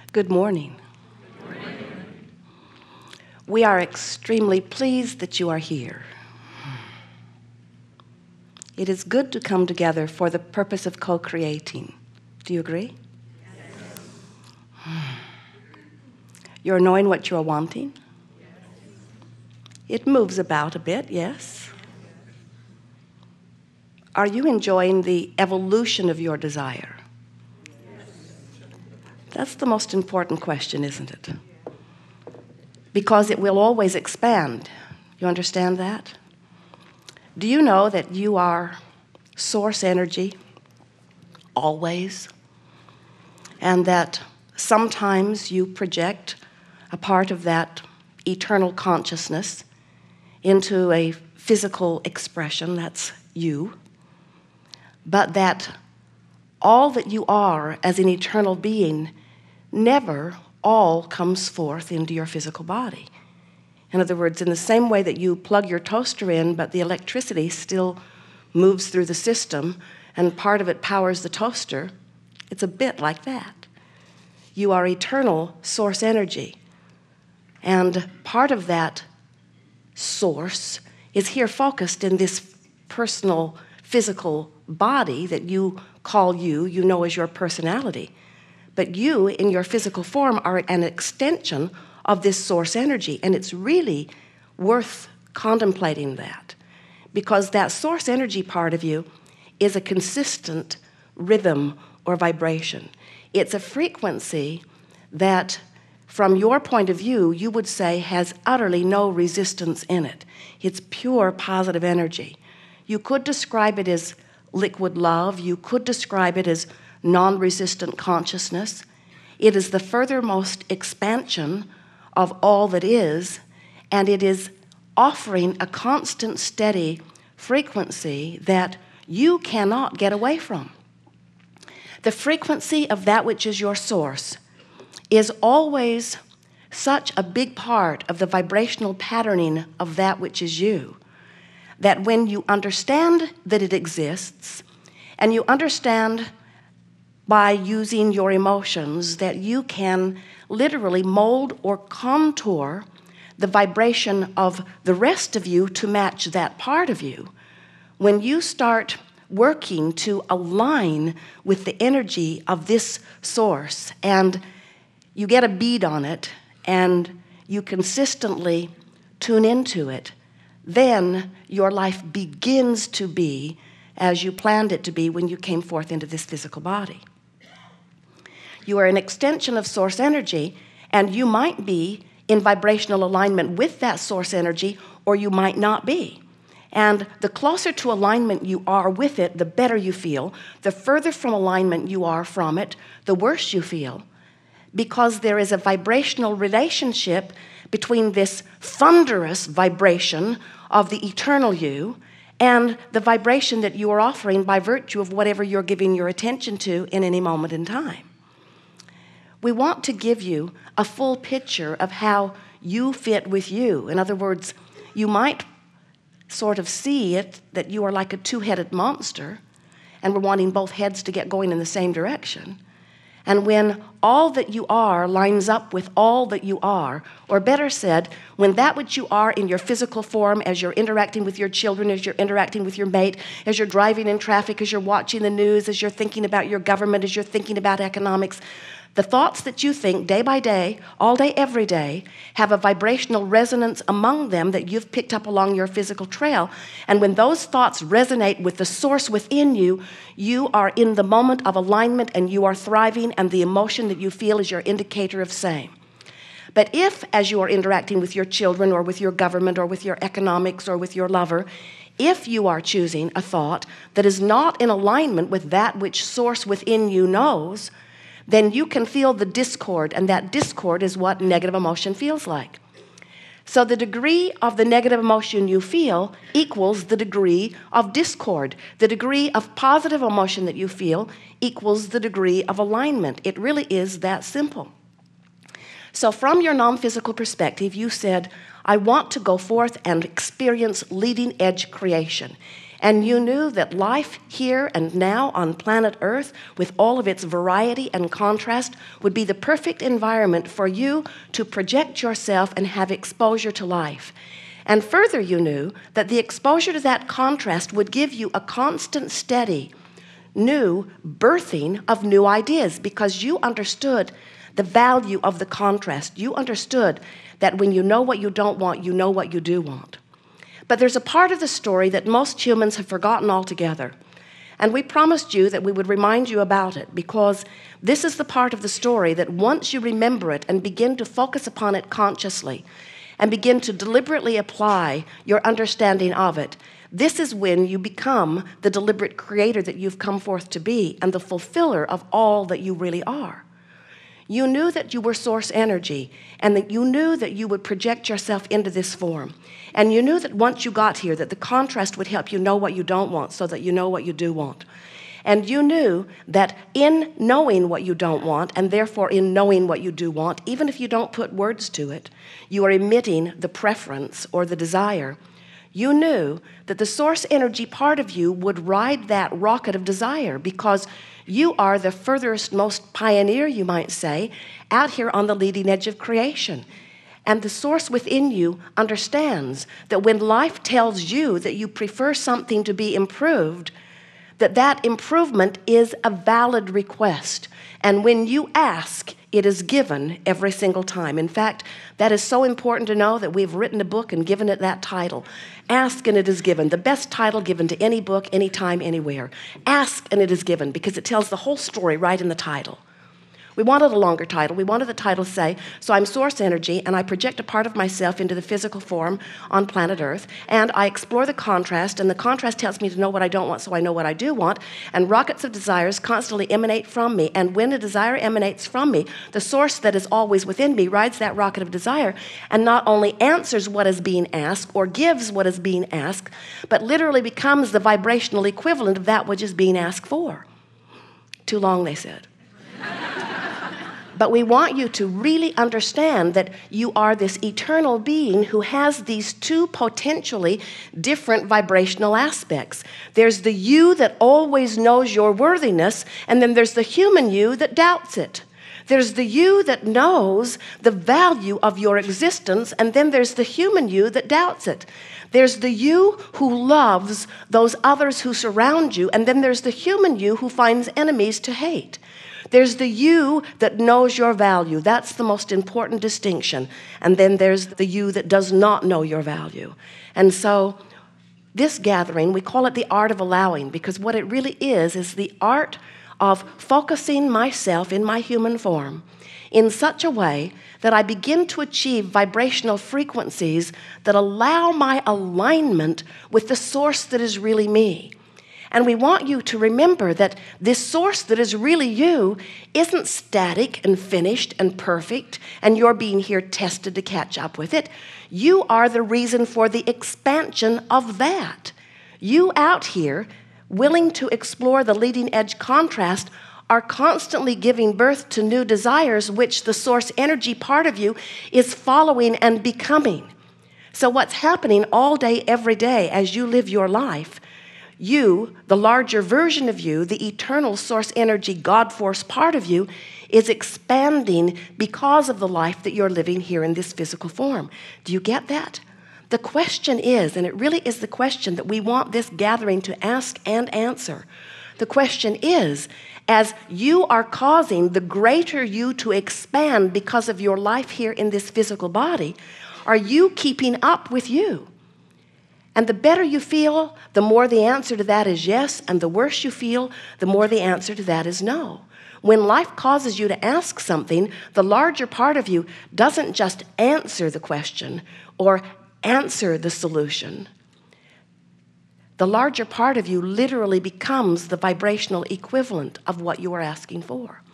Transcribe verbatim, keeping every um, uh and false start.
Good morning. Good morning. We are extremely pleased that you are here. It is good to come together for the purpose of co-creating. Do you agree? Yes. You're knowing what you're wanting? Yes. It moves about a bit, yes. Are you enjoying the evolution of your desire? That's the most important question, isn't it? Because it will always expand. You understand that? Do you know that you are source energy, always? And that sometimes you project a part of that eternal consciousness into a physical expression, that's you. But that all that you are as an eternal being never all comes forth into your physical body. In other words, in the same way that you plug your toaster in, but the electricity still moves through the system and part of it powers the toaster, it's a bit like that. You are eternal source energy. And part of that source is here focused in this personal physical body that you call you, you know as your personality. But you, in your physical form, are an extension of this source energy. And it's really worth contemplating that. Because that source energy part of you is a consistent rhythm or vibration. It's a frequency that, from your point of view, you would say has utterly no resistance in it. It's pure positive energy. You could describe it as liquid love. You could describe it as non-resistant consciousness. It is the furthermost expansion of all that is, and it is offering a constant, steady frequency that you cannot get away from. The frequency of that which is your source is always such a big part of the vibrational patterning of that which is you, that when you understand that it exists, and you understand by using your emotions that you can literally mold or contour the vibration of the rest of you to match that part of you, when you start working to align with the energy of this source and you get a bead on it and you consistently tune into it, then your life begins to be as you planned it to be when you came forth into this physical body. You are an extension of source energy, and you might be in vibrational alignment with that source energy, or you might not be. And the closer to alignment you are with it, the better you feel. The further from alignment you are from it, the worse you feel. Because there is a vibrational relationship between this thunderous vibration of the eternal you and the vibration that you are offering by virtue of whatever you're giving your attention to in any moment in time. We want to give you a full picture of how you fit with you. In other words, you might sort of see it that you are like a two-headed monster and we're wanting both heads to get going in the same direction. And when all that you are lines up with all that you are, or better said, when that which you are in your physical form, as you're interacting with your children, as you're interacting with your mate, as you're driving in traffic, as you're watching the news, as you're thinking about your government, as you're thinking about economics, the thoughts that you think day by day, all day, every day, have a vibrational resonance among them that you've picked up along your physical trail. And when those thoughts resonate with the source within you, you are in the moment of alignment and you are thriving, and the emotion that you feel is your indicator of same. But if, as you are interacting with your children or with your government or with your economics or with your lover, if you are choosing a thought that is not in alignment with that which source within you knows, then you can feel the discord, and that discord is what negative emotion feels like. So the degree of the negative emotion you feel equals the degree of discord. The degree of positive emotion that you feel equals the degree of alignment. It really is that simple. So from your non-physical perspective, you said, I want to go forth and experience leading edge creation. And you knew that life here and now on planet Earth, with all of its variety and contrast, would be the perfect environment for you to project yourself and have exposure to life. And further, you knew that the exposure to that contrast would give you a constant, steady, new birthing of new ideas, because you understood the value of the contrast. You understood that when you know what you don't want, you know what you do want. But there's a part of the story that most humans have forgotten altogether. And we promised you that we would remind you about it, because this is the part of the story that once you remember it and begin to focus upon it consciously and begin to deliberately apply your understanding of it, this is when you become the deliberate creator that you've come forth to be and the fulfiller of all that you really are. You knew that you were source energy, and that you knew that you would project yourself into this form. And you knew that once you got here, that the contrast would help you know what you don't want so that you know what you do want. And you knew that in knowing what you don't want, and therefore in knowing what you do want, even if you don't put words to it, you are emitting the preference or the desire. You knew that the source energy part of you would ride that rocket of desire, because you are the furthest, most pioneer, you might say, out here on the leading edge of creation. And the source within you understands that when life tells you that you prefer something to be improved, that that improvement is a valid request. And when you ask, it is given every single time. In fact, that is so important to know that we've written a book and given it that title. Ask and it is given. The best title given to any book, anytime, anywhere. Ask and it is given, because it tells the whole story right in the title. We wanted a longer title. We wanted the title to say, so I'm source energy, and I project a part of myself into the physical form on planet Earth, and I explore the contrast, and the contrast tells me to know what I don't want, so I know what I do want, and rockets of desires constantly emanate from me, and when a desire emanates from me, the source that is always within me rides that rocket of desire, and not only answers what is being asked, or gives what is being asked, but literally becomes the vibrational equivalent of that which is being asked for. Too long, they said. But we want you to really understand that you are this eternal being who has these two potentially different vibrational aspects. There's the you that always knows your worthiness, and then there's the human you that doubts it. There's the you that knows the value of your existence, and then there's the human you that doubts it. There's the you who loves those others who surround you, and then there's the human you who finds enemies to hate. There's the you that knows your value. That's the most important distinction. And then there's the you that does not know your value. And so this gathering, we call it the art of allowing, because what it really is is the art of focusing myself in my human form in such a way that I begin to achieve vibrational frequencies that allow my alignment with the source that is really me. And we want you to remember that this source that is really you isn't static and finished and perfect, and you're being here tested to catch up with it. You are the reason for the expansion of that. You out here, willing to explore the leading edge contrast, are constantly giving birth to new desires, which the source energy part of you is following and becoming. So what's happening all day, every day, as you live your life, you, the larger version of you, the eternal source energy, God force part of you, is expanding because of the life that you're living here in this physical form. Do you get that? The question is, and it really is the question that we want this gathering to ask and answer. The question is, as you are causing the greater you to expand because of your life here in this physical body, are you keeping up with you? And the better you feel, the more the answer to that is yes, and the worse you feel, the more the answer to that is no. When life causes you to ask something, the larger part of you doesn't just answer the question or answer the solution. The larger part of you literally becomes the vibrational equivalent of what you are asking for.